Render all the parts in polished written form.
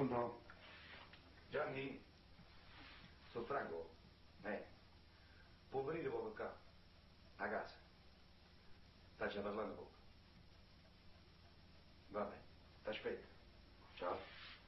Pronto? Gianni? Sono Franco? Può venire poco qua? A casa? Sta parlando poco. Vabbè, ti aspetto. Ciao.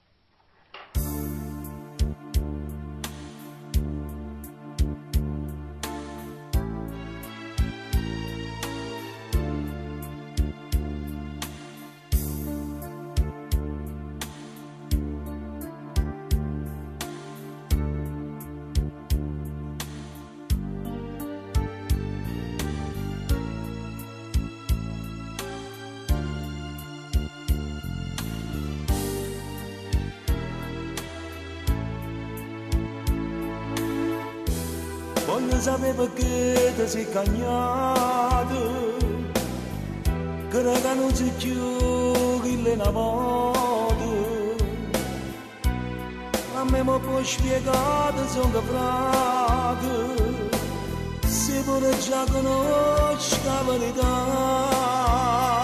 Voglio sapere perché ti sei cagnato, che non si chiude le navate. A me mi puoi spiegare, sono frate, se pure già conosci la verità.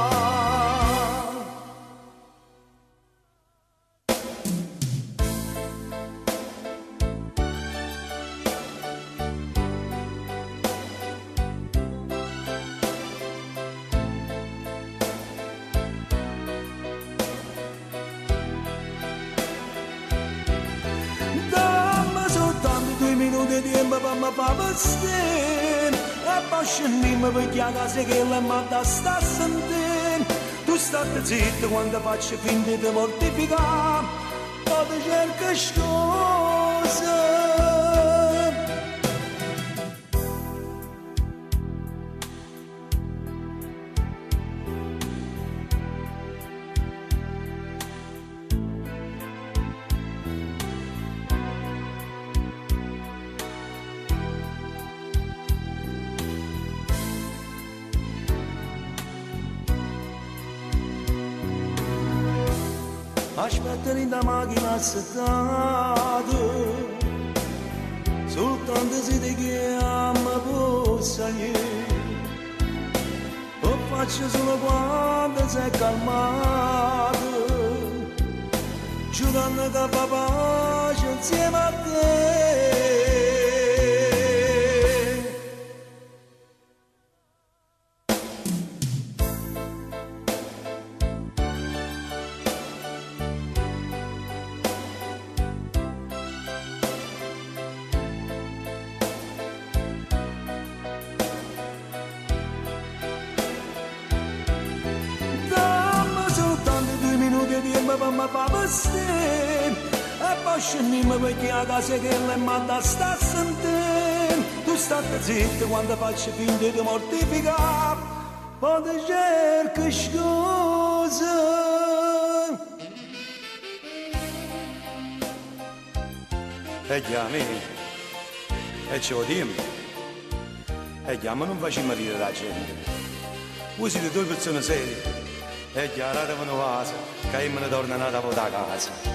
Minuti di tempo per me fa vestire e poi scendiamo perché a casa che la matta sta sentendo. Tu state zitto quando faccio finta di mortificare, poi ti cerco scusa. Aspettano in da macchina assettata, soltanto se ti chiama possa lo faccio solo quando sei calmato, giurando che fa pace insieme a te. Per me fa vestire e poi scendiamo perché a casa che la matta sta sentendo. Tu state zitto quando faccio finta di mortificare, poi ti cerco scusa. E chiami, e ce lo dimmi. E chiama non facciamo ridere la gente. Voi siete due persone serie. E chiaro, una casa, che io me ne torno a casa.